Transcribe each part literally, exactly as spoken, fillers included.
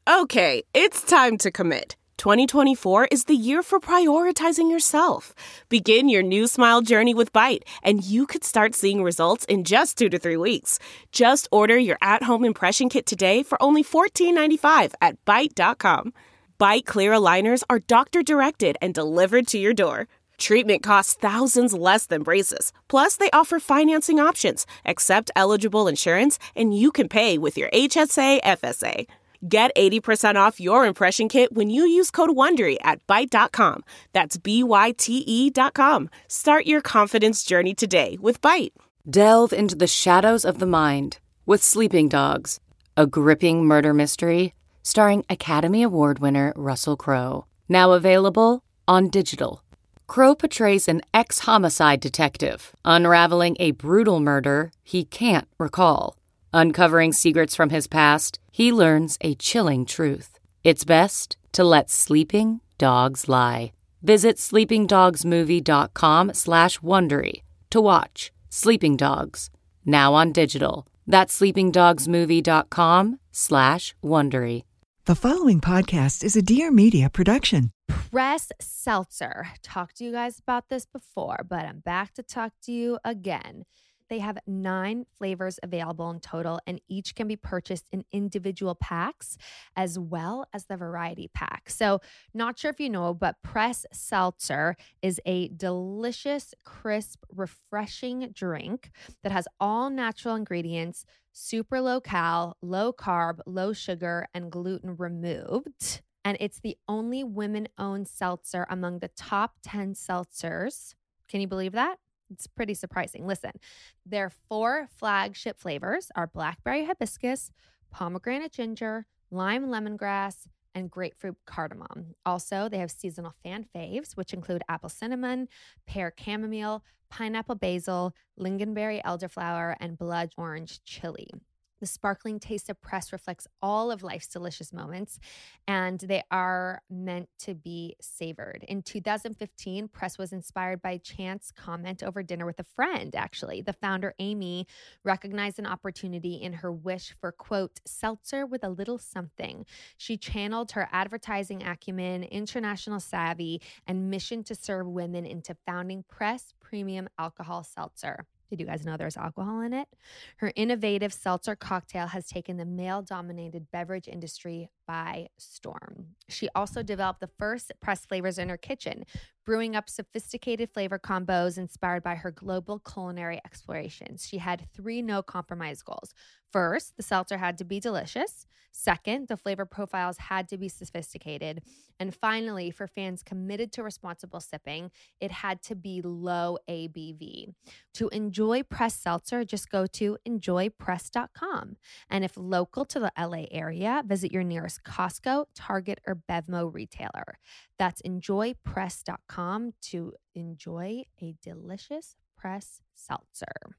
Okay, it's time to commit. twenty twenty-four is the year for prioritizing yourself. Begin your new smile journey with Byte, and you could start seeing results in just two to three weeks. Just order your at-home impression kit today for only fourteen ninety-five at byte dot com. Byte Clear aligners are doctor-directed and delivered to your door. Treatment costs thousands less than braces. Plus, they offer financing options, accept eligible insurance, and you can pay with your H S A F S A. Get eighty percent off your impression kit when you use code WONDERY at byte dot com. That's B Y T E dot com. Start your confidence journey today with Byte. Delve into the shadows of the mind with Sleeping Dogs, a gripping murder mystery starring Academy Award winner Russell Crowe. Now available on digital. Crowe portrays an ex-homicide detective unraveling a brutal murder he can't recall. Uncovering secrets from his past, he learns a chilling truth. It's best to let sleeping dogs lie. Visit sleepingdogsmovie.com slash Wondery to watch Sleeping Dogs, now on digital. That's sleepingdogsmovie.com slash Wondery. The following podcast is a Dear Media production. Press Seltzer. Talked to you guys about this before, but I'm back to talk to you again. They have nine flavors available in total, and each can be purchased in individual packs as well as the variety pack. So not sure if you know, but Press Seltzer is a delicious, crisp, refreshing drink that has all natural ingredients, super low cal, low carb, low sugar, and gluten removed. And it's the only women-owned seltzer among the top ten seltzers. Can you believe that? It's pretty surprising. Listen, their four flagship flavors are blackberry hibiscus, pomegranate ginger, lime lemongrass, and grapefruit cardamom. Also, they have seasonal fan faves, which include apple cinnamon, pear chamomile, pineapple basil, lingonberry elderflower, and blood orange chili. The sparkling taste of Press reflects all of life's delicious moments, and they are meant to be savored. In two thousand fifteen, Press was inspired by Chance comment over dinner with a friend, actually. The founder, Amy, recognized an opportunity in her wish for, quote, seltzer with a little something. She channeled her advertising acumen, international savvy, and mission to serve women into founding Press Premium Alcohol Seltzer. Did you guys know there's alcohol in it? Her innovative seltzer cocktail has taken the male-dominated beverage industry by storm. She also developed the first Press flavors in her kitchen, brewing up sophisticated flavor combos inspired by her global culinary explorations. She had three no-compromise goals. First, the seltzer had to be delicious. Second, the flavor profiles had to be sophisticated. And finally, for fans committed to responsible sipping, it had to be low A B V. To enjoy Press Seltzer, just go to enjoy press dot com. And if local to the L A area, visit your nearest Costco, Target, or Bevmo retailer. That's enjoy press dot com to enjoy a delicious Press Seltzer.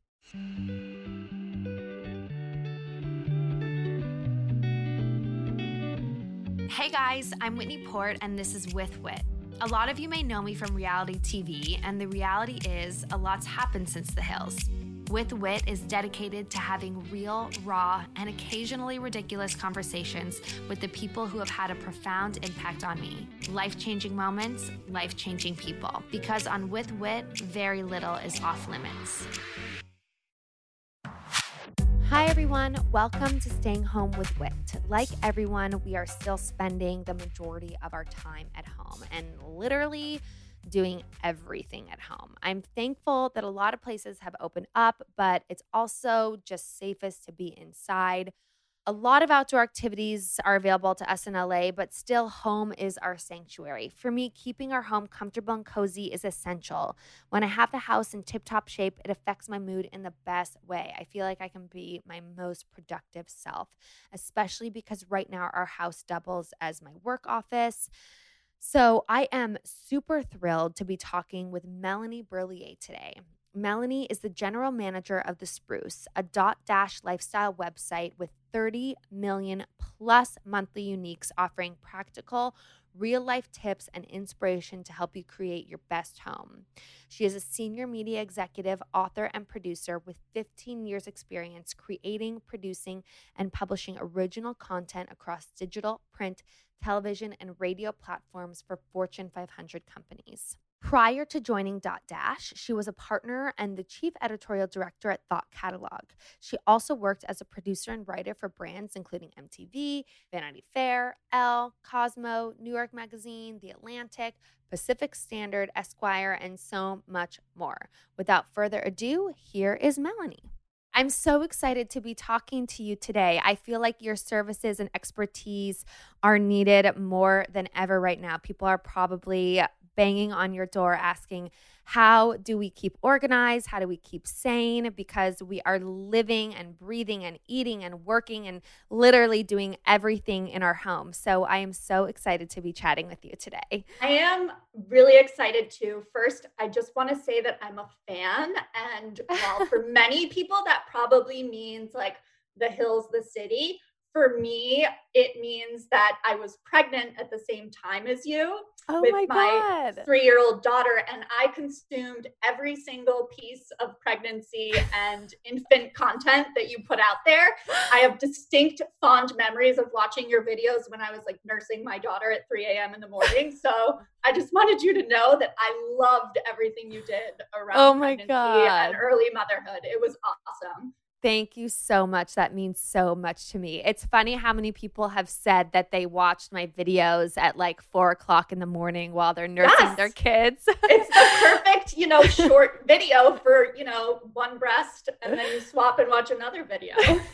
Hey guys, I'm Whitney Port, and this is With Wit. A lot of you may know me from reality T V, and the reality is a lot's happened since The Hills. With Wit is dedicated to having real, raw, and occasionally ridiculous conversations with the people who have had a profound impact on me. Life-changing moments, life-changing people. Because on With Wit, very little is off limits. Hi everyone, welcome to Staying Home with Wit. Like everyone, we are still spending the majority of our time at home and literally doing everything at home. I'm thankful that a lot of places have opened up, but it's also just safest to be inside. A lot of outdoor activities are available to us in L A, but still home is our sanctuary. For me, keeping our home comfortable and cozy is essential. When I have the house in tip-top shape, it affects my mood in the best way. I feel like I can be my most productive self, especially because right now our house doubles as my work office. So I am super thrilled to be talking with Melanie Berlier today. Melanie is the general manager of The Spruce, a dot dash lifestyle website with thirty million plus monthly uniques, offering practical, real-life tips and inspiration to help you create your best home. She is a senior media executive, author, and producer with fifteen years experience creating, producing, and publishing original content across digital, print, television, and radio platforms for Fortune five hundred companies. Prior to joining Dotdash, she was a partner and the chief editorial director at Thought Catalog. She also worked as a producer and writer for brands including M T V, Vanity Fair, Elle, Cosmo, New York Magazine, The Atlantic, Pacific Standard, Esquire, and so much more. Without further ado, here is Melanie. I'm so excited to be talking to you today. I feel like your services and expertise are needed more than ever right now. People are probably banging on your door asking, how do we keep organized? How do we keep sane? Because we are living and breathing and eating and working and literally doing everything in our home. So I am so excited to be chatting with you today. I am really excited too. First, I just want to say that I'm a fan. And while for many people that probably means like the hills, the city, for me, it means that I was pregnant at the same time as you oh with my, my God. three-year-old daughter. And I consumed every single piece of pregnancy and infant content that you put out there. I have distinct fond memories of watching your videos when I was like nursing my daughter at three a.m. in the morning. So I just wanted you to know that I loved everything you did around oh my pregnancy God. and early motherhood. It was awesome. Thank you so much. That means so much to me. It's funny how many people have said that they watched my videos at like four o'clock in the morning while they're nursing Yes. their kids. It's the perfect, you know, short video for, you know, one breast and then you swap and watch another video.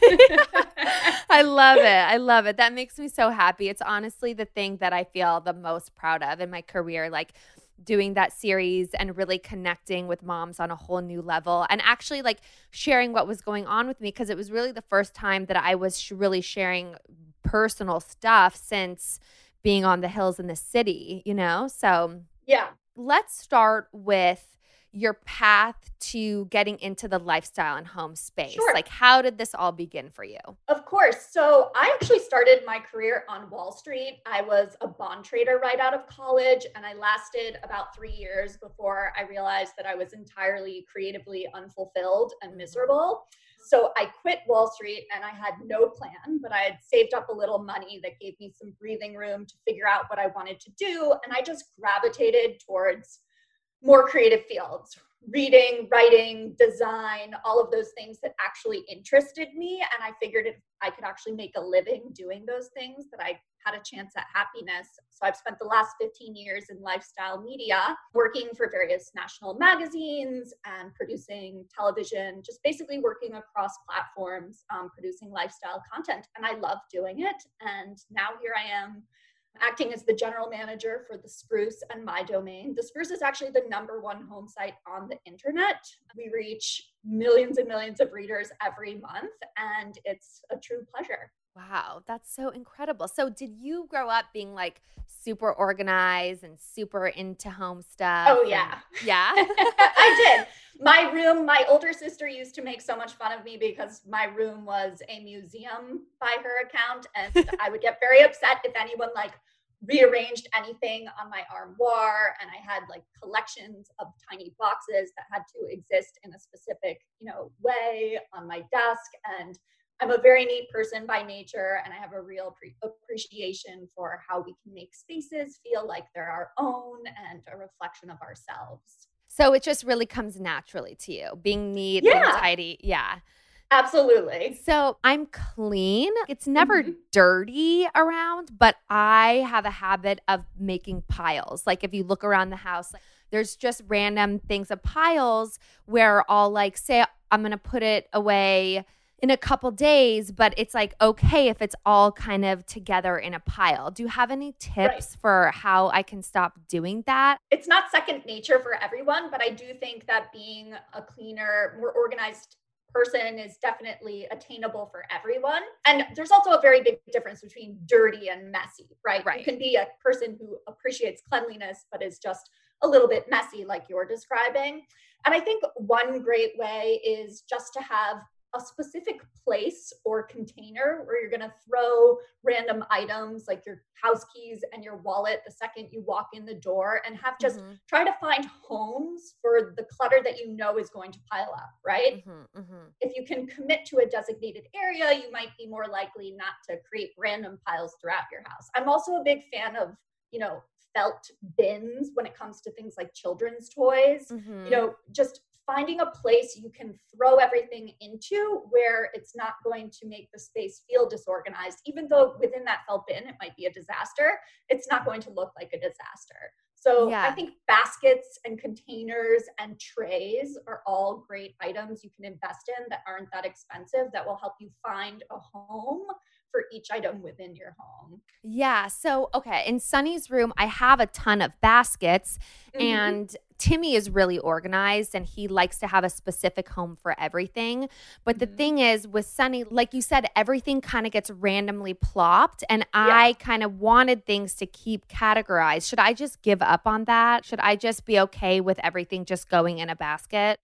I love it. I love it. That makes me so happy. It's honestly the thing that I feel the most proud of in my career. Like, doing that series and really connecting with moms on a whole new level and actually like sharing what was going on with me, because it was really the first time that I was sh- really sharing personal stuff since being on the hills in the city, you know? So yeah, let's start with your path to getting into the lifestyle and home space. Sure. Like, how did this all begin for you? Of course. So I actually started my career on Wall Street. I was a bond trader right out of college, and I lasted about three years before I realized that I was entirely creatively unfulfilled and miserable. So I quit Wall Street and I had no plan, but I had saved up a little money that gave me some breathing room to figure out what I wanted to do. And I just gravitated towards more creative fields, reading, writing, design, all of those things that actually interested me. And I figured if I could actually make a living doing those things, that I had a chance at happiness. So I've spent the last fifteen years in lifestyle media, working for various national magazines and producing television, just basically working across platforms, um, producing lifestyle content. And I love doing it. And now here I am, acting as the general manager for The Spruce and My Domain. The Spruce is actually the number one home site on the internet. We reach millions and millions of readers every month, and it's a true pleasure. Wow, that's so incredible. So did you grow up being like super organized and super into home stuff? Oh, yeah. And, yeah? I did. My room, my older sister used to make so much fun of me because my room was a museum by her account. And I would get very upset if anyone like rearranged anything on my armoire. And I had like collections of tiny boxes that had to exist in a specific, you know, way on my desk. And I'm a very neat person by nature, and I have a real pre- appreciation for how we can make spaces feel like they're our own and a reflection of ourselves. So it just really comes naturally to you, being neat Yeah. and tidy. Yeah. Absolutely. So I'm clean. It's never Mm-hmm. dirty around, but I have a habit of making piles. Like if you look around the house, like, there's just random things of piles where I'll like say I'm going to put it away in a couple days, but it's like, okay, if it's all kind of together in a pile. Do you have any tips Right. for how I can stop doing that? It's not second nature for everyone, but I do think that being a cleaner, more organized person is definitely attainable for everyone. And there's also a very big difference between dirty and messy, right? Right. You can be a person who appreciates cleanliness, but is just a little bit messy like you're describing. And I think one great way is just to have a specific place or container where you're going to throw random items like your house keys and your wallet the second you walk in the door, and have just Mhm. try to find homes for the clutter that you know is going to pile up, right? Mm-hmm, mm-hmm. If you can commit to a designated area, you might be more likely not to create random piles throughout your house. I'm also a big fan of, you know, felt bins when it comes to things like children's toys. Mm-hmm. You know, just finding a place you can throw everything into where it's not going to make the space feel disorganized. Even though within that felt bin, it might be a disaster, it's not going to look like a disaster. So Yeah. I think baskets and containers and trays are all great items you can invest in that aren't that expensive, that will help you find a home for each item within your home. Yeah. So, okay, in Sunny's room, I have a ton of baskets, Mhm. and Timmy is really organized and he likes to have a specific home for everything. But the Mhm. thing is, with Sunny, like you said, everything kind of gets randomly plopped, and I Yeah. kind of wanted things to keep categorized. Should I just give up on that? Should I just be okay with everything just going in a basket?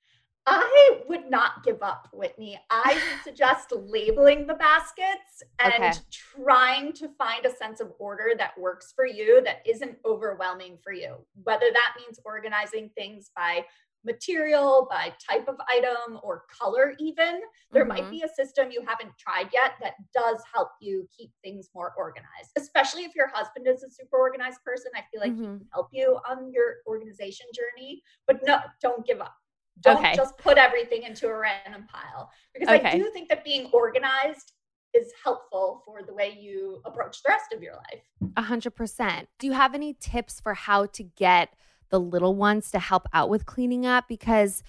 I would not give up, Whitney. I would suggest labeling the baskets and Okay. trying to find a sense of order that works for you, that isn't overwhelming for you. Whether that means organizing things by material, by type of item, or color even. There might Mhm. be a system you haven't tried yet that does help you keep things more organized, especially if your husband is a super organized person. I feel like he Mhm. can help you on your organization journey, but no, don't give up. Don't Okay. just put everything into a random pile, because I Okay. do think that being organized is helpful for the way you approach the rest of your life. A hundred percent. Do you have any tips for how to get the little ones to help out with cleaning up? Because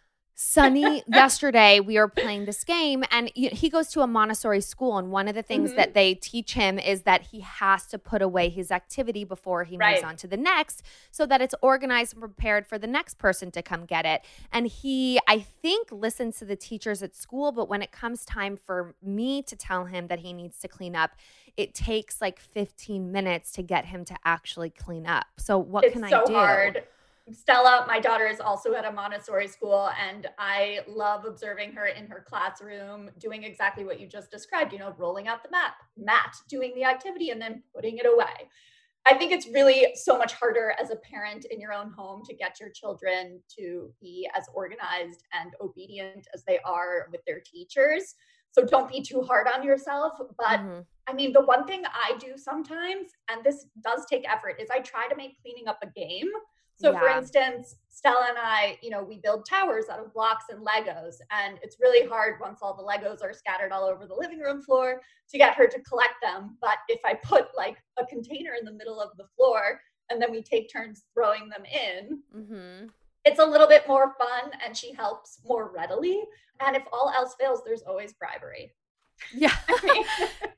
Sunny, yesterday we were playing this game, and y- he goes to a Montessori school, and one of the things Mhm. that they teach him is that he has to put away his activity before he moves Right. on to the next, so that it's organized and prepared for the next person to come get it. And he, I think, listens to the teachers at school, but when it comes time for me to tell him that he needs to clean up, it takes like fifteen minutes to get him to actually clean up. So what It's can so I do? hard. Stella, my daughter, is also at a Montessori school, and I love observing her in her classroom doing exactly what you just described, you know, rolling out the map, mat, doing the activity, and then putting it away. I think it's really so much harder as a parent in your own home to get your children to be as organized and obedient as they are with their teachers. So don't be too hard on yourself. But Mhm. I mean, the one thing I do sometimes, and this does take effort, is I try to make cleaning up a game. So for Yeah. instance, Stella and I, you know, we build towers out of blocks and Legos, and it's really hard once all the Legos are scattered all over the living room floor to get her to collect them. But if I put like a container in the middle of the floor and then we take turns throwing them in, Mhm. it's a little bit more fun and she helps more readily. And if all else fails, there's always bribery. Yeah. I mean,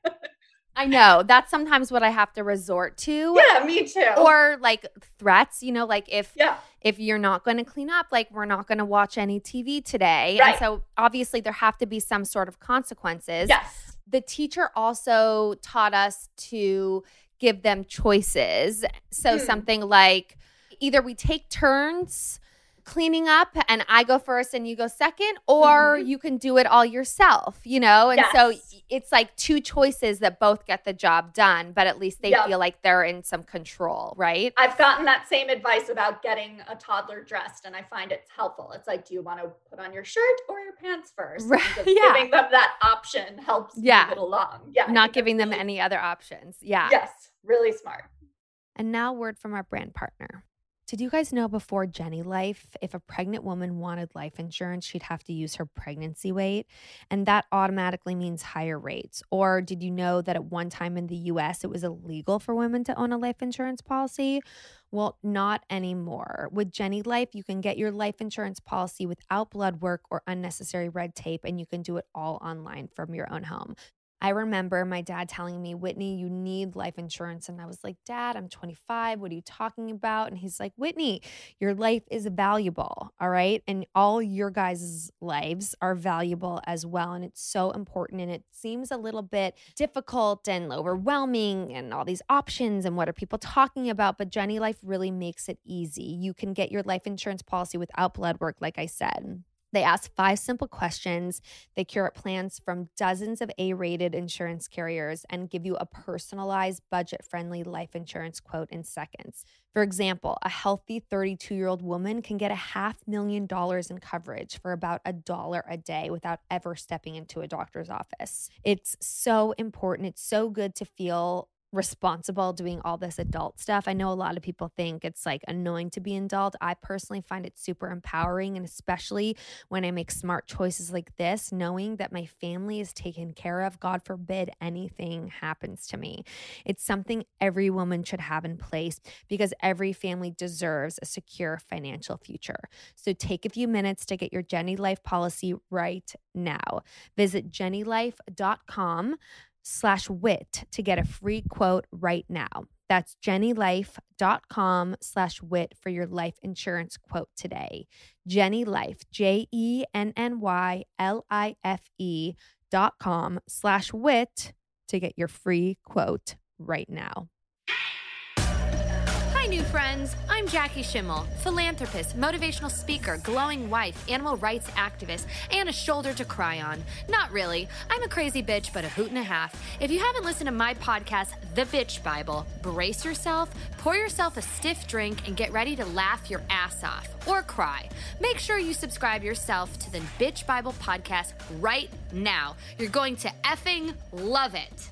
I know. That's sometimes what I have to resort to. yeah, me too. Or like threats, you know, like if yeah, if you're not going to clean up, like we're not going to watch any T V today. Right. And so obviously there have to be some sort of consequences. yes. The teacher also taught us to give them choices. So Hmm. something like either we take turns cleaning up and I go first and you go second, or Mhm. you can do it all yourself, you know? And so Yes. it's like two choices that both get the job done, but at least they Yep. feel like they're in some control, right? I've gotten that same advice about getting a toddler dressed, and I find it's helpful. It's like, do you want to put on your shirt or your pants first? Right, And just yeah. Giving them that option helps Yeah. move it along. Yeah. I Not think that's giving them really- any other options. Yeah. Yes, really smart. And now, word from our brand partner. Did you guys know before Jenny Life, if a pregnant woman wanted life insurance, she'd have to use her pregnancy weight? And that automatically means higher rates. Or did you know that at one time in the U S, it was illegal for women to own a life insurance policy? Well, not anymore. With Jenny Life, you can get your life insurance policy without blood work or unnecessary red tape, and you can do it all online from your own home. I remember my dad telling me, Whitney, you need life insurance. And I was like, Dad, I'm twenty-five. What are you talking about? And he's like, Whitney, your life is valuable. All right. And all your guys' lives are valuable as well. And it's so important. And it seems a little bit difficult and overwhelming and all these options and what are people talking about. But Jenny Life really makes it easy. You can get your life insurance policy without blood work, like I said. They ask five simple questions. They curate plans from dozens of A-rated insurance carriers and give you a personalized, budget-friendly life insurance quote in seconds. For example, a healthy thirty-two-year-old woman can get a half million dollars in coverage for about a dollar a day without ever stepping into a doctor's office. It's so important. It's so good to feel responsible doing all this adult stuff. I know a lot of people think it's like annoying to be an adult. I personally find it super empowering, and especially when I make smart choices like this, knowing that my family is taken care of, God forbid anything happens to me. It's something every woman should have in place because every family deserves a secure financial future. So take a few minutes to get your Jenny Life policy right now. Visit jenny life dot com slash wit to get a free quote right now. That's jenny life dot com slash wit for your life insurance quote today. Jenny Life, J E N N Y L I F E dot com slash wit to get your free quote right now. Hi, new friends. I'm Jackie Schimmel, philanthropist, motivational speaker, glowing wife, animal rights activist, and a shoulder to cry on. Not really. I'm a crazy bitch, but a hoot and a half. If you haven't listened to my podcast, The Bitch Bible, brace yourself, pour yourself a stiff drink, and get ready to laugh your ass off or cry. Make sure you subscribe yourself to the Bitch Bible podcast right now. You're going to effing love it.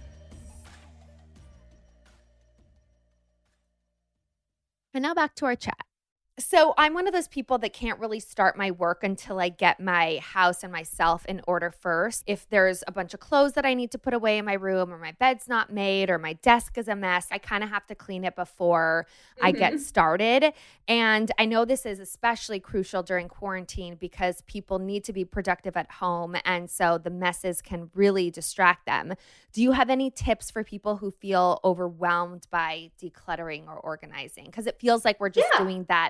And now back to our chat. So I'm one of those people that can't really start my work until I get my house and myself in order first. If there's a bunch of clothes that I need to put away in my room, or my bed's not made, or my desk is a mess, I kind of have to clean it before mm-hmm. I get started. And I know this is especially crucial during quarantine because people need to be productive at home. And so the messes can really distract them. Do you have any tips for people who feel overwhelmed by decluttering or organizing? Because it feels like we're just yeah. doing that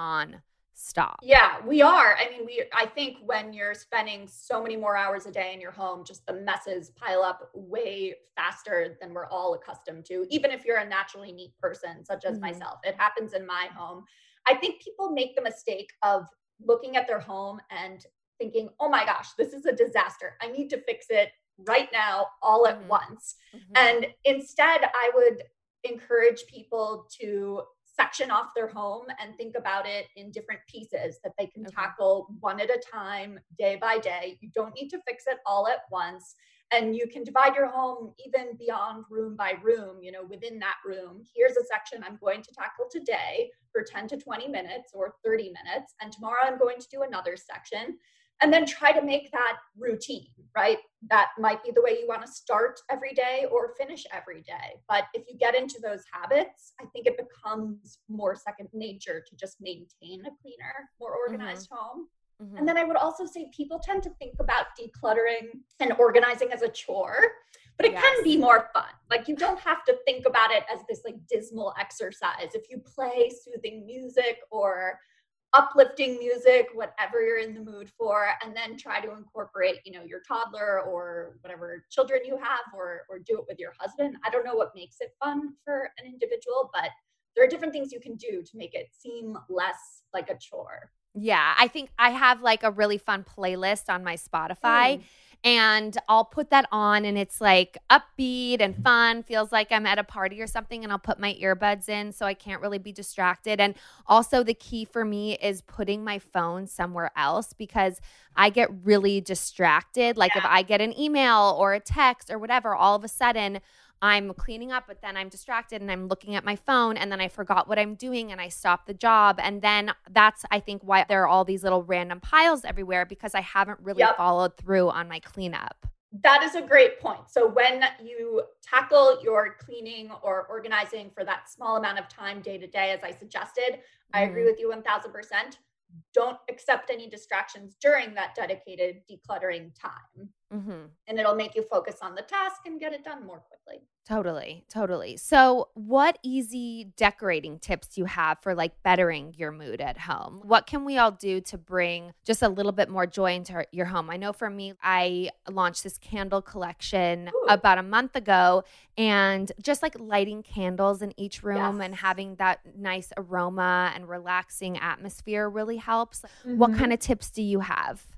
non-stop. Yeah, we are. I mean, we, I think when you're spending so many more hours a day in your home, just the messes pile up way faster than we're all accustomed to. Even if you're a naturally neat person, such as mm-hmm. myself, it happens in my home. I think people make the mistake of looking at their home and thinking, oh my gosh, this is a disaster. I need to fix it right now, all at mm-hmm. once. Mm-hmm. And instead, I would encourage people to section off their home and think about it in different pieces that they can okay. tackle one at a time, day by day. You don't need to fix it all at once. And you can divide your home even beyond room by room, you know, within that room. Here's a section I'm going to tackle today for ten to twenty minutes or thirty minutes. And tomorrow I'm going to do another section. And then try to make that routine, right? That might be the way you want to start every day or finish every day. But if you get into those habits, I think it becomes more second nature to just maintain a cleaner, more organized mm-hmm. home. Mm-hmm. And then I would also say people tend to think about decluttering and organizing as a chore, but it yes. can be more fun. Like you don't have to think about it as this like dismal exercise. If you play soothing music or uplifting music, whatever you're in the mood for, and then try to incorporate, you know, your toddler or whatever children you have, or or do it with your husband. I don't know what makes it fun for an individual, but there are different things you can do to make it seem less like a chore. Yeah, I think I have like a really fun playlist on my Spotify. Mm. And I'll put that on and it's like upbeat and fun, feels like I'm at a party or something, and I'll put my earbuds in so I can't really be distracted. And also the key for me is putting my phone somewhere else because I get really distracted. Like yeah. if I get an email or a text or whatever, all of a sudden I'm cleaning up, but then I'm distracted and I'm looking at my phone and then I forgot what I'm doing and I stop the job. And then that's, I think, why there are all these little random piles everywhere because I haven't really yep. followed through on my cleanup. That is a great point. So when you tackle your cleaning or organizing for that small amount of time day to day, as I suggested, mm. I agree with you one thousand percent. Don't accept any distractions during that dedicated decluttering time. Mm-hmm. And it'll make you focus on the task and get it done more quickly. Totally, totally. So what easy decorating tips do you have for like bettering your mood at home? What can we all do to bring just a little bit more joy into your home? I know for me, I launched this candle collection Ooh. about a month ago, and just like lighting candles in each room yes. and having that nice aroma and relaxing atmosphere really helps. Mm-hmm. What kind of tips do you have?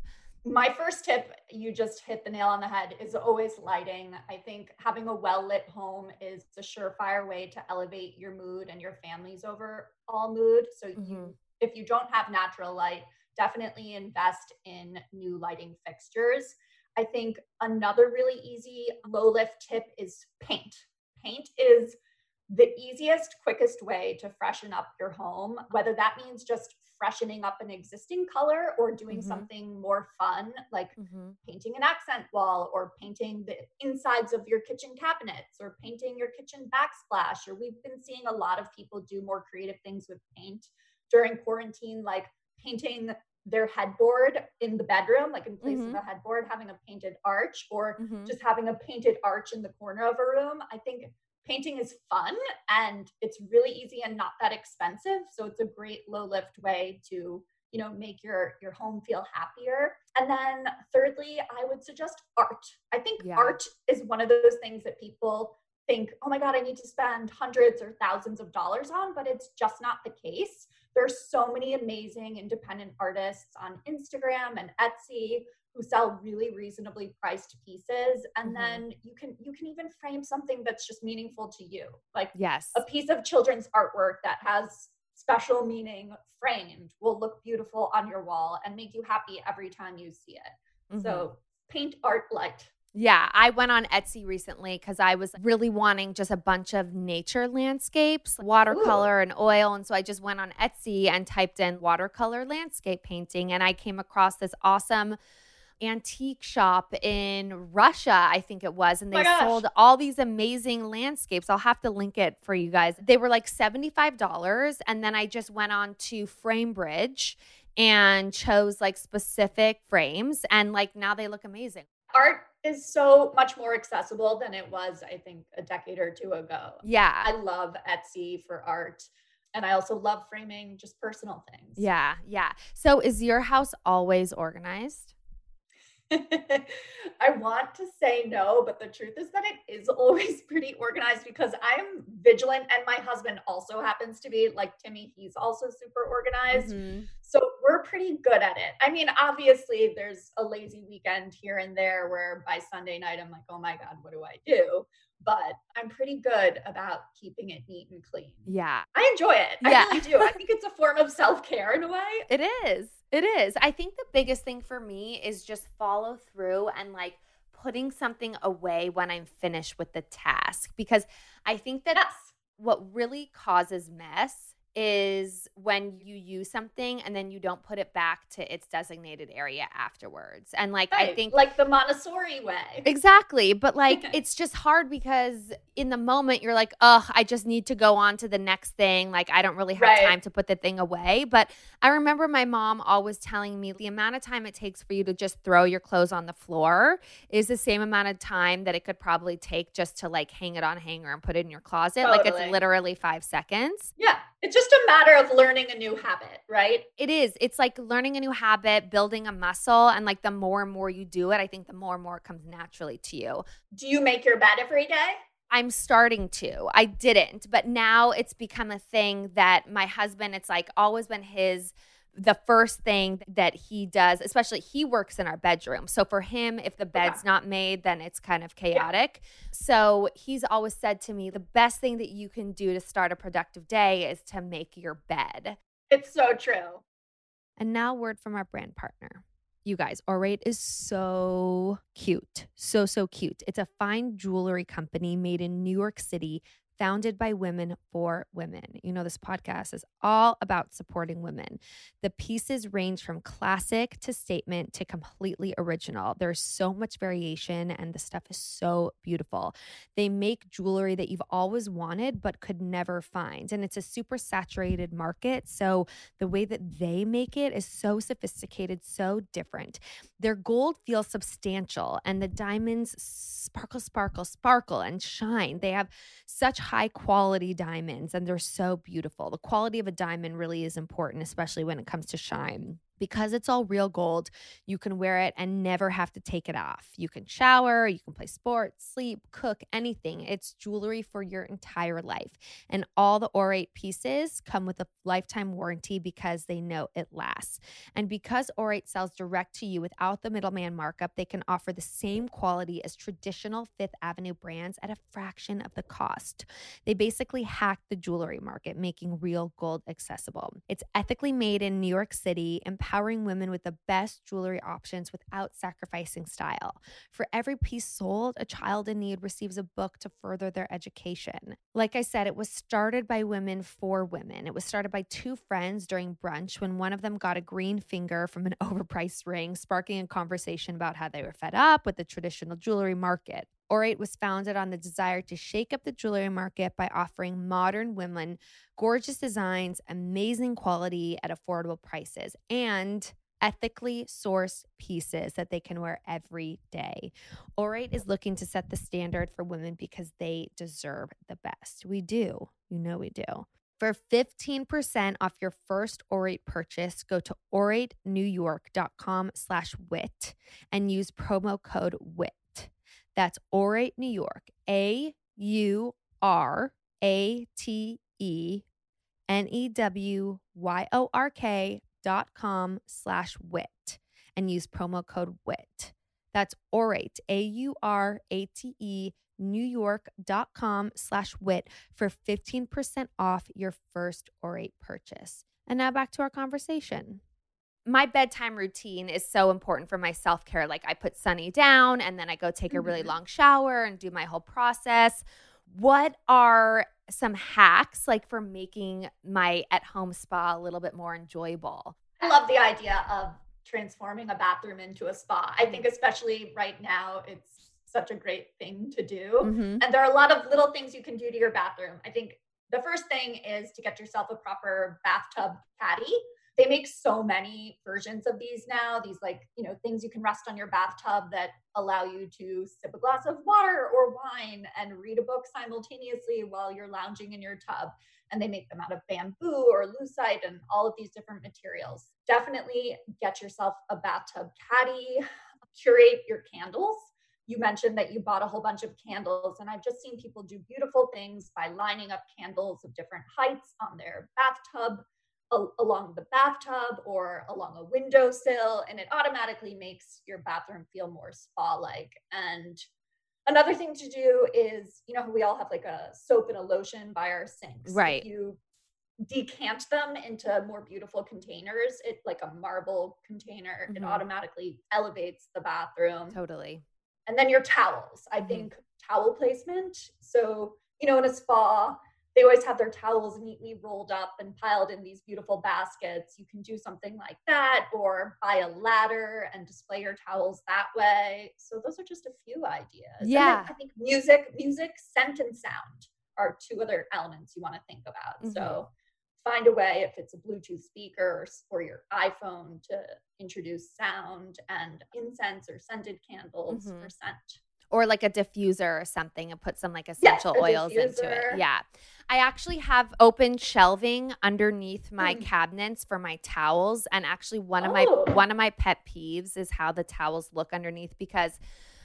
My first tip, you just hit the nail on the head, is always lighting. I think having a well-lit home is a surefire way to elevate your mood and your family's overall mood. So Mm-hmm. you, if you don't have natural light, definitely invest in new lighting fixtures. I think another really easy low lift tip is paint. Paint is the easiest, quickest way to freshen up your home, whether that means just freshening up an existing color or doing Mm-hmm. something more fun, like Mm-hmm. painting an accent wall or painting the insides of your kitchen cabinets or painting your kitchen backsplash. Or we've been seeing a lot of people do more creative things with paint during quarantine, like painting their headboard in the bedroom, like in place Mhm. of a headboard, having a painted arch, or Mhm. just having a painted arch in the corner of a room. I think painting is fun and it's really easy and not that expensive. So it's a great low lift way to, you know, make your, your home feel happier. And then thirdly, I would suggest art. I think Yeah. art is one of those things that people think, oh my God, I need to spend hundreds or thousands of dollars on, but it's just not the case. There's so many amazing independent artists on Instagram and Etsy who sell really reasonably priced pieces. And Mhm. then you can you can even frame something that's just meaningful to you. Like Yes. a piece of children's artwork that has special meaning framed will look beautiful on your wall and make you happy every time you see it. Mhm. So paint art light. Yeah, I went on Etsy recently because I was really wanting just a bunch of nature landscapes, watercolor and oil. And so I just went on Etsy and typed in watercolor landscape painting. And I came across this awesome antique shop in Russia, I think it was. And My they gosh. sold all these amazing landscapes. I'll have to link it for you guys. They were like seventy-five dollars. And then I just went on to FrameBridge and chose like specific frames. And like now they look amazing. Art is so much more accessible than it was, I think, a decade or two ago. Yeah. I love Etsy for art. And I also love framing just personal things. Yeah, yeah. So is your house always organized? I want to say no, but the truth is that it is always pretty organized because I'm vigilant and my husband also happens to be like Timmy. He's also super organized. Mhm. So we're pretty good at it. I mean, obviously there's a lazy weekend here and there where by Sunday night, I'm like, oh my God, what do I do? But I'm pretty good about keeping it neat and clean. Yeah. I enjoy it. Yeah. I really do. I think it's a form of self-care in a way. It is. It is. I think the biggest thing for me is just follow through and like putting something away when I'm finished with the task. Because I think that Yes. what really causes mess is when you use something and then you don't put it back to its designated area afterwards. And like, Right. I think like the Montessori way. exactly. But like, it's just hard because in the moment you're like, oh, I just need to go on to the next thing. Like, I don't really have Right. time to put the thing away. But I remember my mom always telling me the amount of time it takes for you to just throw your clothes on the floor is the same amount of time that it could probably take just to like hang it on a hanger and put it in your closet. Like, Totally. it's literally five seconds. Yeah. It's just a matter of learning a new habit, right? It is. It's like learning a new habit, building a muscle. And like the more and more you do it, I think the more and more it comes naturally to you. Do you make your bed every day? I'm starting to. I didn't, but now it's become a thing that my husband, it's like always been his, the first thing that he does, especially he works in our bedroom. So for him, if the bed's Okay. not made, then it's kind of chaotic. So he's always said to me, the best thing that you can do to start a productive day is to make your bed. It's so true. And now, word from our brand partner. You guys, Aurate is so cute. So, so cute. It's a fine jewelry company made in New York City, founded by women for women. You know, this podcast is all about supporting women. The pieces range from classic to statement to completely original. There's so much variation and the stuff is so beautiful. They make jewelry that you've always wanted but could never find. And it's a super saturated market. So the way that they make it is so sophisticated, so different. Their gold feels substantial and the diamonds sparkle, sparkle, sparkle and shine. They have such high quality diamonds and they're so beautiful. The quality of a diamond really is important, especially when it comes to shine. Because it's all real gold, you can wear it and never have to take it off. You can shower, you can play sports, sleep, cook, anything. It's jewelry for your entire life. And all the Aurate pieces come with a lifetime warranty because they know it lasts. And because Aurate sells direct to you without the middleman markup, they can offer the same quality as traditional Fifth Avenue brands at a fraction of the cost. They basically hacked the jewelry market, making real gold accessible. It's ethically made in New York City, empowering women with the best jewelry options without sacrificing style. For every piece sold, a child in need receives a book to further their education. Like I said, it was started by women for women. It was started by two friends during brunch when one of them got a green finger from an overpriced ring, sparking a conversation about how they were fed up with the traditional jewelry market. Aurate was founded on the desire to shake up the jewelry market by offering modern women gorgeous designs, amazing quality at affordable prices, and ethically sourced pieces that they can wear every day. Aurate is looking to set the standard for women because they deserve the best. We do. You know we do. For fifteen percent off your first Aurate purchase, go to auratenewyork.com slash wit and use promo code WIT. That's Aurate New York, A U R A T E N E W Y O R K dot com slash wit and use promo code WIT. That's Aurate, A U R A T E, New York dot com slash wit for fifteen percent off your first Aurate purchase. And now back to our conversation. My bedtime routine is so important for my self-care. Like I put Sunny down and then I go take a really long shower and do my whole process. What are some hacks like for making my at-home spa a little bit more enjoyable? I love the idea of transforming a bathroom into a spa. I think especially right now, it's such a great thing to do. Mm-hmm. And there are a lot of little things you can do to your bathroom. I think the first thing is to get yourself a proper bathtub caddy. They make so many versions of these now, these like, you know, things you can rest on your bathtub that allow you to sip a glass of water or wine and read a book simultaneously while you're lounging in your tub. And they make them out of bamboo or lucite and all of these different materials. Definitely get yourself a bathtub caddy, curate your candles. You mentioned that you bought a whole bunch of candles, and I've just seen people do beautiful things by lining up candles of different heights on their bathtub, along the bathtub or along a windowsill, and it automatically makes your bathroom feel more spa-like. And another thing to do is, you know, we all have like a soap and a lotion by our sinks. Right. If you decant them into more beautiful containers, it like a marble container, Mm-hmm. it automatically elevates the bathroom. Totally. And then your towels. I Mm-hmm. think towel placement. So, you know, in a spa, they always have their towels neatly rolled up and piled in these beautiful baskets. You can do something like that, or buy a ladder and display your towels that way. So those are just a few ideas. Yeah. I think music, music, scent, and sound are two other elements you want to think about. Mm-hmm. So find a way, if it's a Bluetooth speaker or your iPhone, to introduce sound and incense or scented candles Mm-hmm. for scent. Or like a diffuser or something and put some like essential yes, oils diffuser. into it. Yeah. I actually have open shelving underneath my Mm. cabinets for my towels. And actually one of Oh. my one of my pet peeves is how the towels look underneath, because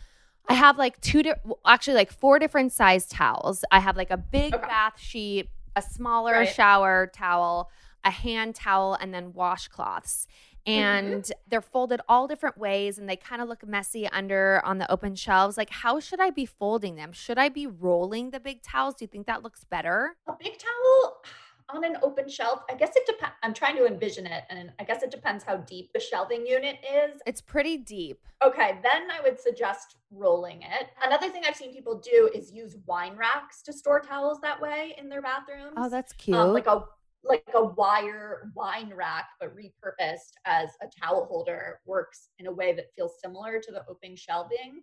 I have like two, di- actually like four different size towels. I have like a big Okay. bath sheet, a smaller Right. shower towel, a hand towel, and then washcloths. And Mm-hmm. they're folded all different ways and they kind of look messy under on the open shelves. Like, how should I be folding them? Should I be rolling the big towels? Do you think that looks better? A big towel on an open shelf, I guess it depends. I'm trying to envision it, and I guess it depends how deep the shelving unit is. It's pretty deep. Okay, then I would suggest rolling it. Another thing I've seen people do is use wine racks to store towels that way in their bathrooms. Oh, that's cute. Um, like a like a wire wine rack, but repurposed as a towel holder, works in a way that feels similar to the open shelving.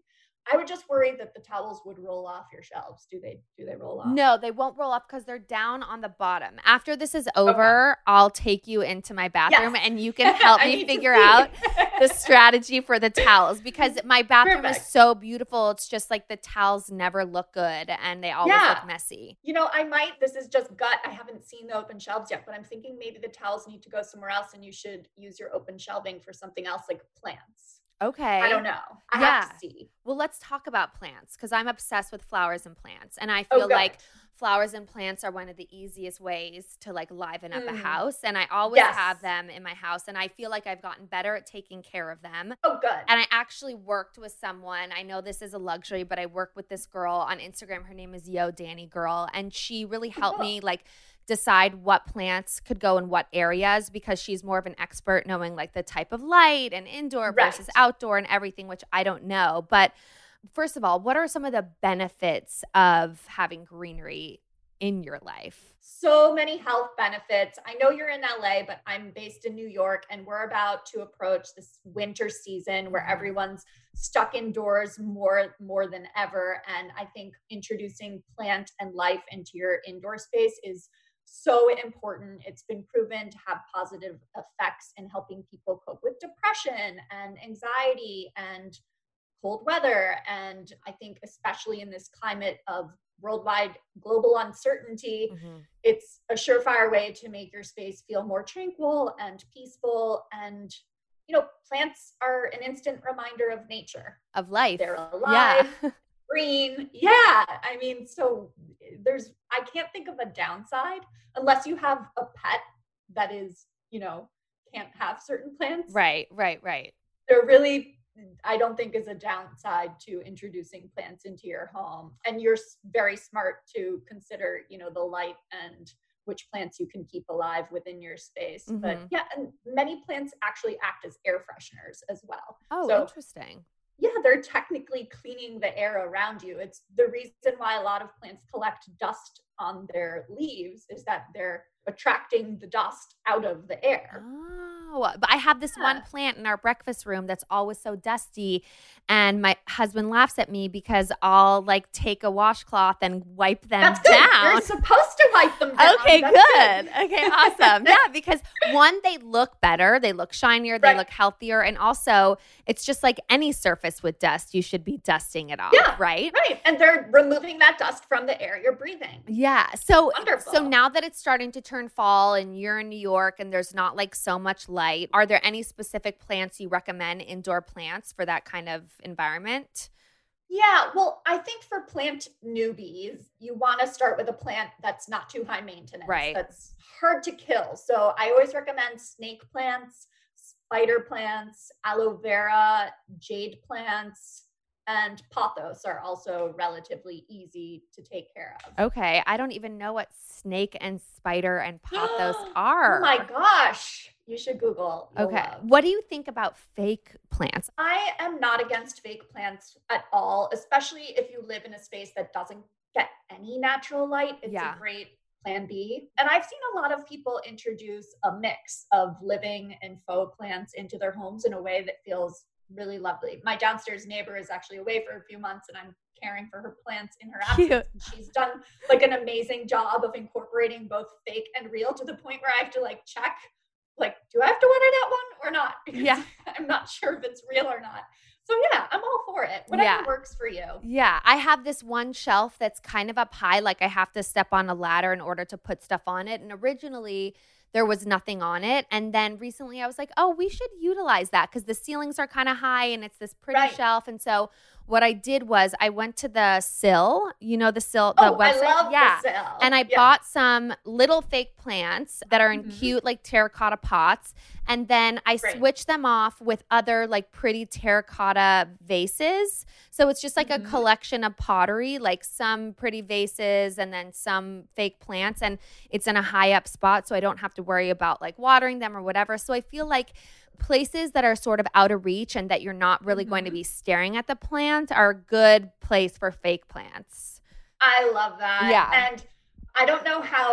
I would just worry that the towels would roll off your shelves. Do they, do they roll off? No, they won't roll off because they're down on the bottom. After this is over, okay. I'll take you into my bathroom yes. and you can help me figure out the strategy for the towels, because my bathroom Perfect. is so beautiful. It's just like the towels never look good and they always yeah. look messy. You know, I might, this is just gut. I haven't seen the open shelves yet, but I'm thinking maybe the towels need to go somewhere else and you should use your open shelving for something else like plants. Okay. I don't know. I yeah. have to see. Well, let's talk about plants, because I'm obsessed with flowers and plants. And I feel oh, like flowers and plants are one of the easiest ways to like liven up mm. a house. And I always yes. have them in my house. And I feel like I've gotten better at taking care of them. Oh, good. And I actually worked with someone. I know this is a luxury, but I work with this girl on Instagram. Her name is Yo Danny Girl. And she really helped oh. me like decide what plants could go in what areas, because she's more of an expert knowing like the type of light and indoor right. versus outdoor and everything, which I don't know. But first of all, what are some of the benefits of having greenery in your life? So many health benefits. I know you're in L A, but I'm based in New York, and we're about to approach this winter season where everyone's stuck indoors more, more than ever. And I think introducing plant and life into your indoor space is so important. It's been proven to have positive effects in helping people cope with depression and anxiety and cold weather. And I think especially in this climate of worldwide global uncertainty, mm-hmm. it's a surefire way to make your space feel more tranquil and peaceful. And, you know, plants are an instant reminder of nature. Of life. They're alive. Yeah. Green. Yeah. I mean, so there's, I can't think of a downside unless you have a pet that is, you know, can't have certain plants. Right, right, right. There really, I don't think is a downside to introducing plants into your home. And you're very smart to consider, you know, the light and which plants you can keep alive within your space. Mm-hmm. But yeah, and many plants actually act as air fresheners as well. Oh, so, interesting. Yeah, they're technically cleaning the air around you. It's the reason why a lot of plants collect dust on their leaves is that they're attracting the dust out of the air. Oh, but I have this yeah. one plant in our breakfast room that's always so dusty, and my husband laughs at me because I'll like take a washcloth and wipe them that's good. down. You're supposed to wipe them down. Okay, that's good. good. Okay, awesome. Yeah, because one, they look better, they look shinier, they right. look healthier, and also it's just like any surface with dust, you should be dusting it off, yeah, right? Right, and they're removing that dust from the air you're breathing. Yeah, so Wonderful. So now that it's starting to turn fall and you're in New York and there's not like so much light, are there any specific plants you recommend, indoor plants for that kind of environment? Yeah, well, I think for plant newbies, you want to start with a plant that's not too high maintenance, right? That's hard to kill. So I always recommend snake plants, spider plants, aloe vera, jade plants, and pothos are also relatively easy to take care of. Okay. I don't even know what snake and spider and pothos are. Oh my gosh. You should Google. Okay. Love. What do you think about fake plants? I am not against fake plants at all, especially if you live in a space that doesn't get any natural light. It's yeah. a great plan B. And I've seen a lot of people introduce a mix of living and faux plants into their homes in a way that feels really lovely. My downstairs neighbor is actually away for a few months and I'm caring for her plants in her absence. Cute. She's done like an amazing job of incorporating both fake and real to the point where I have to like check, like, do I have to water that one or not? Because yeah. I'm not sure if it's real or not. So yeah, I'm all for it. Whatever yeah. works for you. Yeah. I have this one shelf that's kind of up high. Like I have to step on a ladder in order to put stuff on it. And originally there was nothing on it. And then recently I was like, oh, we should utilize that because the ceilings are kind of high and it's this pretty right. shelf. And so what I did was I went to the Sill, you know, the Sill, the oh, website. I love yeah. the Sill. And I yeah. bought some little fake plants that are in mm-hmm. cute like terracotta pots. And then I Great. switched them off with other like pretty terracotta vases. So it's just like mm-hmm. a collection of pottery, like some pretty vases and then some fake plants. And it's in a high up spot, so I don't have to worry about like watering them or whatever. So I feel like places that are sort of out of reach and that you're not really mm-hmm. going to be staring at the plant are a good place for fake plants. I love that. Yeah. And I don't know how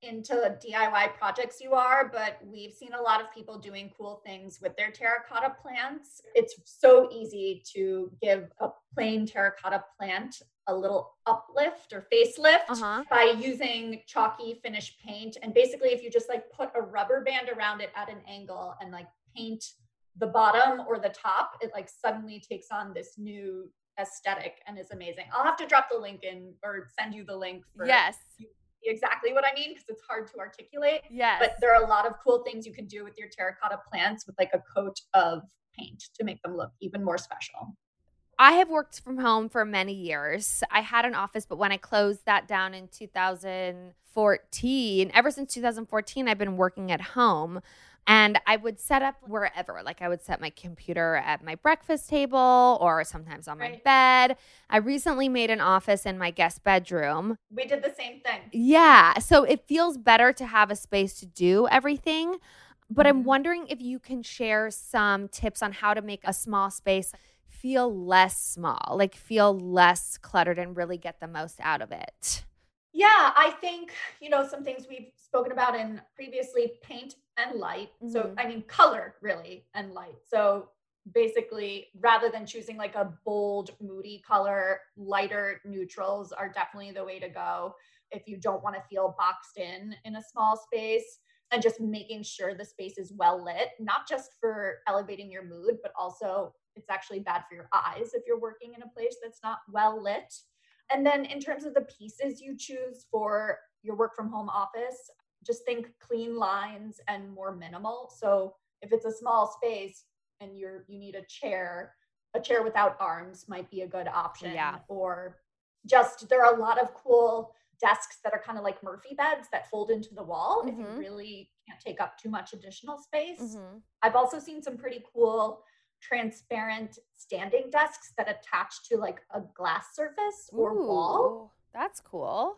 into D I Y projects you are, but we've seen a lot of people doing cool things with their terracotta plants. It's so easy to give a plain terracotta plant a little uplift or facelift uh-huh. by using chalky finish paint. And basically, if you just like put a rubber band around it at an angle and like paint the bottom or the top, it like suddenly takes on this new aesthetic and is amazing. I'll have to drop the link in or send you the link for yes. exactly what I mean, because it's hard to articulate. Yes. But there are a lot of cool things you can do with your terracotta plants with like a coat of paint to make them look even more special. I have worked from home for many years. I had an office, but when I closed that down in two thousand fourteen, ever since two thousand fourteen, I've been working at home. And I would set up wherever. Like I would set my computer at my breakfast table or sometimes on my right. bed. I recently made an office in my guest bedroom. We did the same thing. Yeah. So it feels better to have a space to do everything. But Mm-hmm. I'm wondering if you can share some tips on how to make a small space feel less small, like feel less cluttered and really get the most out of it. Yeah, I think, you know, some things we've spoken about in previously, paint and light. Mm-hmm. So, I mean, color really and light. So basically, rather than choosing like a bold, moody color, lighter neutrals are definitely the way to go if you don't want to feel boxed in in a small space. And just making sure the space is well lit, not just for elevating your mood, but also it's actually bad for your eyes if you're working in a place that's not well lit. And then in terms of the pieces you choose for your work from home office, just think clean lines and more minimal. So if it's a small space and you're you need a chair, a chair without arms might be a good option. Yeah. Or just there are a lot of cool desks that are kind of like Murphy beds that fold into the wall mm-hmm. if you really can't take up too much additional space. Mm-hmm. I've also seen some pretty cool transparent standing desks that attach to like a glass surface or Ooh, wall. That's cool.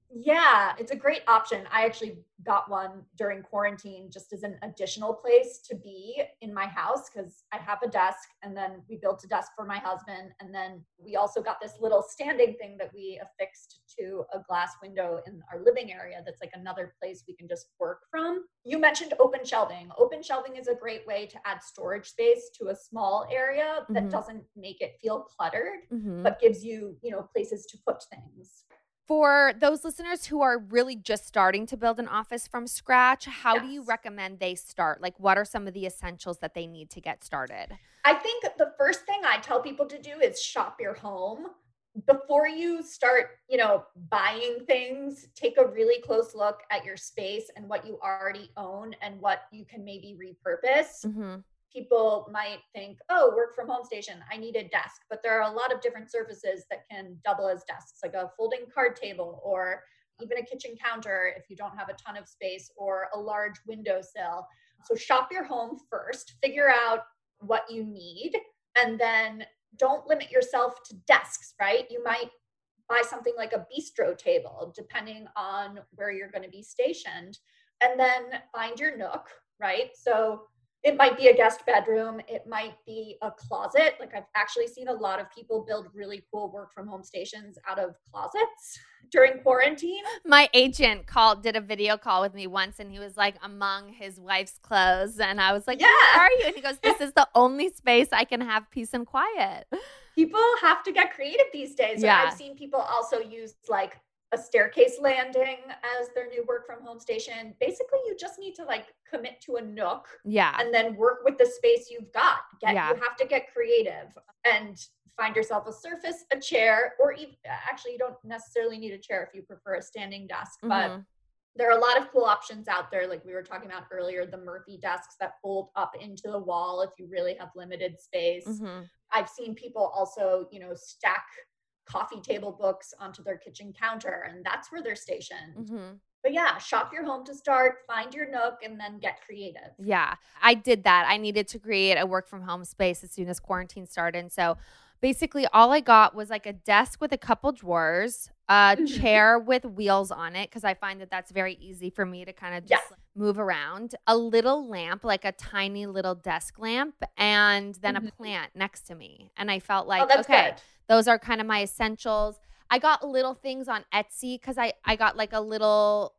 Yeah, it's a great option. I actually got one during quarantine just as an additional place to be in my house because I have a desk and then we built a desk for my husband. And then we also got this little standing thing that we affixed to a glass window in our living area. That's like another place we can just work from. You mentioned open shelving. Open shelving is a great way to add storage space to a small area that mm-hmm. doesn't make it feel cluttered, mm-hmm. but gives you, you know, places to put things. For those listeners who are really just starting to build an office from scratch, how yes. do you recommend they start? Like, what are some of the essentials that they need to get started? I think the first thing I tell people to do is shop your home. Before you start, you know, buying things, take a really close look at your space and what you already own and what you can maybe repurpose. Mm-hmm. People might think, oh, work from home station, I need a desk. But there are a lot of different surfaces that can double as desks, like a folding card table or even a kitchen counter if you don't have a ton of space, or a large windowsill. So shop your home first, figure out what you need, and then don't limit yourself to desks, right? You might buy something like a bistro table, depending on where you're going to be stationed, and then find your nook, right? So it might be a guest bedroom. It might be a closet. Like I've actually seen a lot of people build really cool work from home stations out of closets during quarantine. My agent called, did a video call with me once, and he was like among his wife's clothes. And I was like, yeah. Where are you? And he goes, this is the only space I can have peace and quiet. People have to get creative these days. Yeah. I've seen people also use like a staircase landing as their new work from home station. Basically, you just need to like commit to a nook, yeah, and then work with the space you've got. Get yeah. You have to get creative and find yourself a surface, a chair, or even, actually, you don't necessarily need a chair if you prefer a standing desk, mm-hmm. but there are a lot of cool options out there. Like we were talking about earlier, the Murphy desks that fold up into the wall if you really have limited space. Mm-hmm. I've seen people also, you know, stack coffee table books onto their kitchen counter, and that's where they're stationed. Mm-hmm. But yeah, shop your home to start, find your nook, and then get creative. Yeah, I did that. I needed to create a work from home space as soon as quarantine started. And so basically all I got was like a desk with a couple drawers, a chair with wheels on it, because I find that that's very easy for me to kind of just yeah. move around, a little lamp, like a tiny little desk lamp, and then mm-hmm. a plant next to me. And I felt like, oh, okay, good. Those are kind of my essentials. I got little things on Etsy because I, I got like a little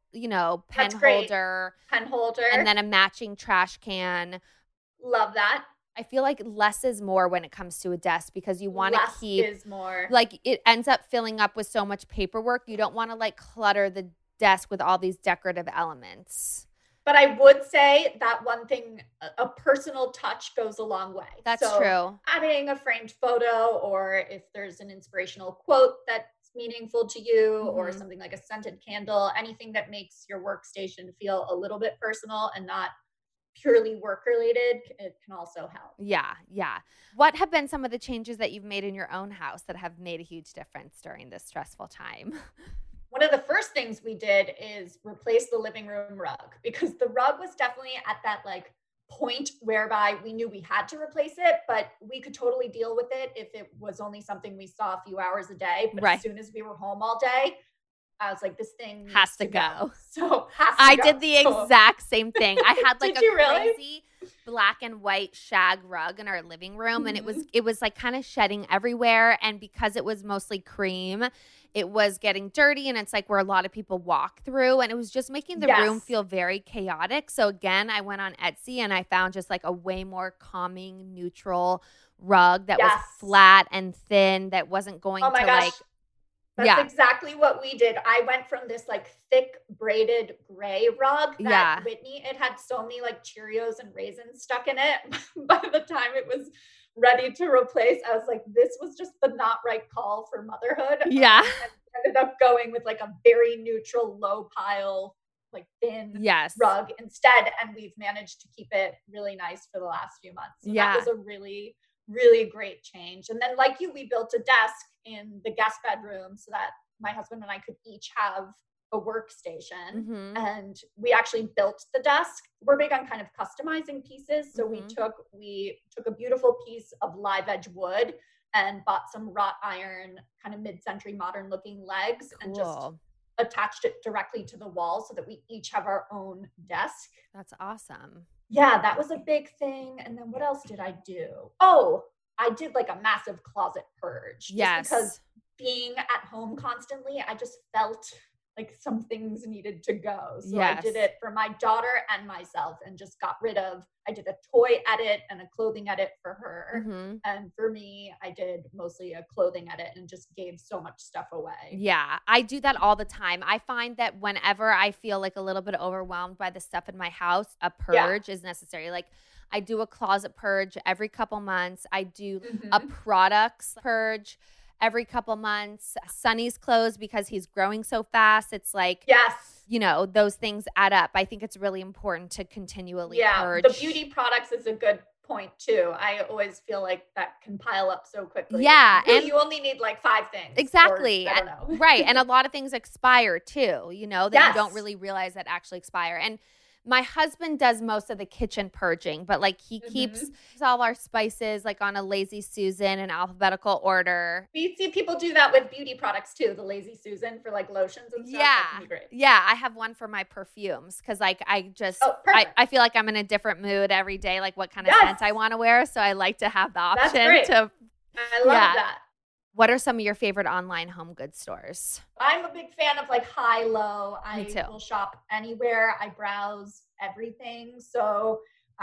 you know, pen That's great. holder. Pen holder. And then a matching trash can. Love that. I feel like less is more when it comes to a desk because you want to keep. Less is more. Like it ends up filling up with so much paperwork. You don't want to like clutter the desk with all these decorative elements. But I would say that one thing, a personal touch goes a long way. That's so true. Adding a framed photo, or if there's an inspirational quote that's meaningful to you, mm-hmm. or something like a scented candle, anything that makes your workstation feel a little bit personal and not purely work related, it can also help. Yeah, yeah. What have been some of the changes that you've made in your own house that have made a huge difference during this stressful time? One of the first things we did is replace the living room rug, because the rug was definitely at that like point whereby we knew we had to replace it, but we could totally deal with it if it was only something we saw a few hours a day. But right. as soon as we were home all day, I was like, this thing has to, to go. go. So has to I go. did the so. exact same thing. I had like did a you really? crazy black and white shag rug in our living room, mm-hmm. and it was it was like kind of shedding everywhere. And because it was mostly cream, it was getting dirty, and it's like where a lot of people walk through, and it was just making the yes. room feel very chaotic. So again, I went on Etsy and I found just like a way more calming, neutral rug that yes. was flat and thin, that wasn't going oh my to gosh. like. That's yeah. exactly what we did. I went from this like thick braided gray rug that yeah. Whitney, it had so many like Cheerios and raisins stuck in it. By the time it was ready to replace, I was like, this was just the not right call for motherhood. Yeah. And ended up going with like a very neutral, low pile, like thin yes. rug instead. And we've managed to keep it really nice for the last few months. So yeah. that was a really, really great change. And then like you, we built a desk in the guest bedroom so that my husband and I could each have a workstation. Mm-hmm. And we actually built the desk. We're big on kind of customizing pieces. So mm-hmm. we took, we took a beautiful piece of live edge wood and bought some wrought iron, kind of mid-century modern looking legs cool. and just attached it directly to the wall so that we each have our own desk. That's awesome. Yeah, that was a big thing. And then what else did I do? Oh, I did like a massive closet purge. Yes. Just because being at home constantly, I just felt like some things needed to go. So yes. I did it for my daughter and myself and just got rid of, I did a toy edit and a clothing edit for her. Mm-hmm. And for me, I did mostly a clothing edit and just gave so much stuff away. Yeah, I do that all the time. I find that whenever I feel like a little bit overwhelmed by the stuff in my house, a purge yeah. is necessary. Like I do a closet purge every couple months. I do mm-hmm. a products purge every couple months. Sonny's clothes, because he's growing so fast, it's like, yes, you know, those things add up. I think it's really important to continually yeah, purge. The beauty products is a good point too. I always feel like that can pile up so quickly. Yeah. Really, and you only need like five things. Exactly. Or, I don't know. Right. And a lot of things expire too, you know, that yes. you don't really realize that actually expire. And my husband does most of the kitchen purging, but like he mm-hmm. keeps all our spices like on a Lazy Susan in alphabetical order. We see people do that with beauty products too, the Lazy Susan for like lotions and stuff. Yeah. That can be great. Yeah. I have one for my perfumes because like I just, oh, I, I feel like I'm in a different mood every day, like what kind of yes. scent I want to wear. So I like to have the option That's great. to. I love yeah. that. What are some of your favorite online home goods stores? I'm a big fan of like high-low. Me I too. will shop anywhere. I browse everything. So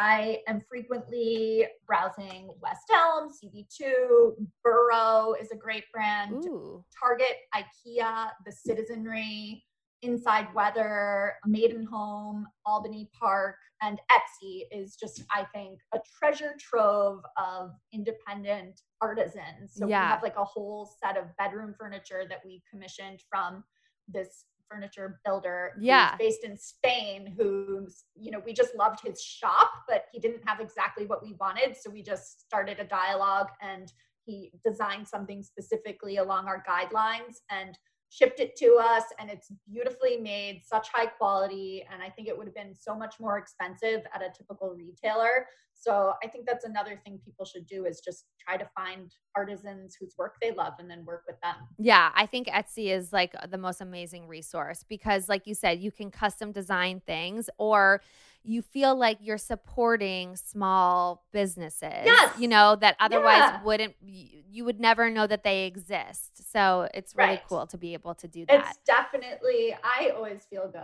I am frequently browsing West Elm, C B two, Burrow is a great brand, Ooh. Target, IKEA, The Citizenry, Inside Weather, Maiden Home, Albany Park, and Etsy is just, I think, a treasure trove of independent artisans. So yeah. we have like a whole set of bedroom furniture that we commissioned from this furniture builder yeah. who's based in Spain, who's, you know, we just loved his shop, but he didn't have exactly what we wanted. So we just started a dialogue and he designed something specifically along our guidelines and shipped it to us, and it's beautifully made, such high quality. And I think it would have been so much more expensive at a typical retailer. So I think that's another thing people should do is just try to find artisans whose work they love and then work with them. Yeah, I think Etsy is like the most amazing resource because like you said, you can custom design things or you feel like you're supporting small businesses, yes. you know, that otherwise yeah. wouldn't, you would never know that they exist. So it's really right. cool to be able to do that. It's definitely, I always feel good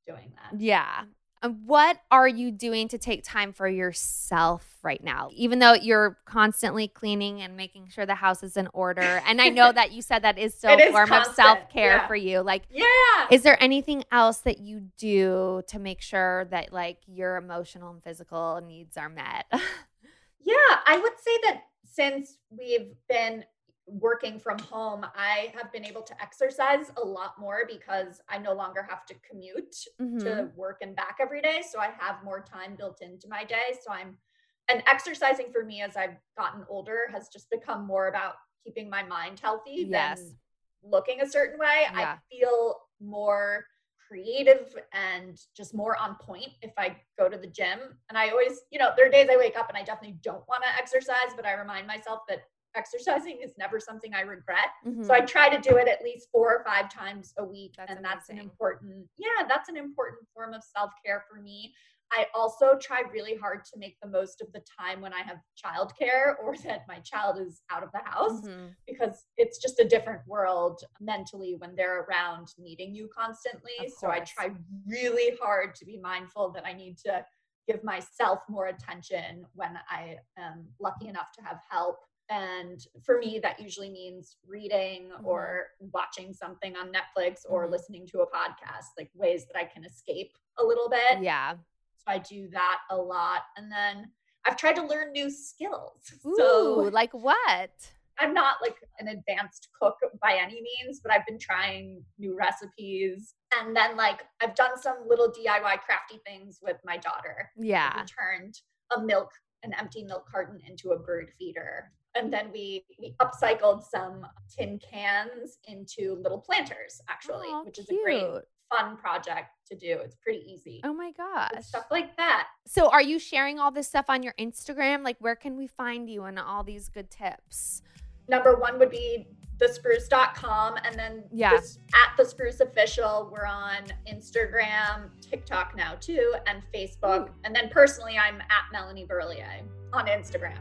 doing that. Yeah. And what are you doing to take time for yourself right now? Even though you're constantly cleaning and making sure the house is in order. And I know that you said that is still a form constant. of self-care yeah. for you. Like, yeah. is there anything else that you do to make sure that like your emotional and physical needs are met? Yeah, I would say that since we've been working from home, I have been able to exercise a lot more because I no longer have to commute mm-hmm. to work and back every day. So I have more time built into my day. So I'm, and exercising for me as I've gotten older has just become more about keeping my mind healthy yes. than looking a certain way. Yeah. I feel more creative and just more on point if I go to the gym. And I always, you know, there are days I wake up and I definitely don't want to exercise, but I remind myself that exercising is never something I regret. Mm-hmm. So I try to do it at least four or five times a week. That's and amazing. That's an important, yeah, that's an important form of self-care for me. I also try really hard to make the most of the time when I have childcare or that my child is out of the house mm-hmm. because it's just a different world mentally when they're around needing you constantly. So I try really hard to be mindful that I need to give myself more attention when I am lucky enough to have help. And for me, that usually means reading mm-hmm. or watching something on Netflix or mm-hmm. listening to a podcast, like ways that I can escape a little bit. Yeah. So I do that a lot. And then I've tried to learn new skills. Ooh, so like what? I'm not like an advanced cook by any means, but I've been trying new recipes. And then like I've done some little D I Y crafty things with my daughter. Yeah. We turned a milk, an empty milk carton into a bird feeder. And then we, we upcycled some tin cans into little planters, actually, oh, which cute. is a great fun project to do. It's pretty easy. Oh my gosh. But stuff like that. So are you sharing all this stuff on your Instagram? Like where can we find you and all these good tips? Number one would be the spruce dot com and then yeah. this, at The Spruce Official. We're on Instagram, TikTok now too, and Facebook. Ooh. And then personally, I'm at Melanie Berlier on Instagram.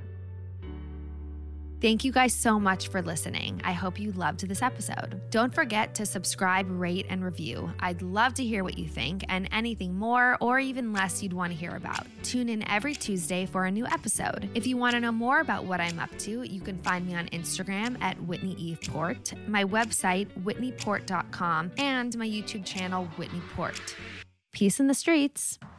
Thank you guys so much for listening. I hope you loved this episode. Don't forget to subscribe, rate, and review. I'd love to hear what you think and anything more or even less you'd want to hear about. Tune in every Tuesday for a new episode. If you want to know more about what I'm up to, you can find me on Instagram at Whitney Eve Port, my website, whitney port dot com, and my YouTube channel, Whitney Port. Peace in the streets.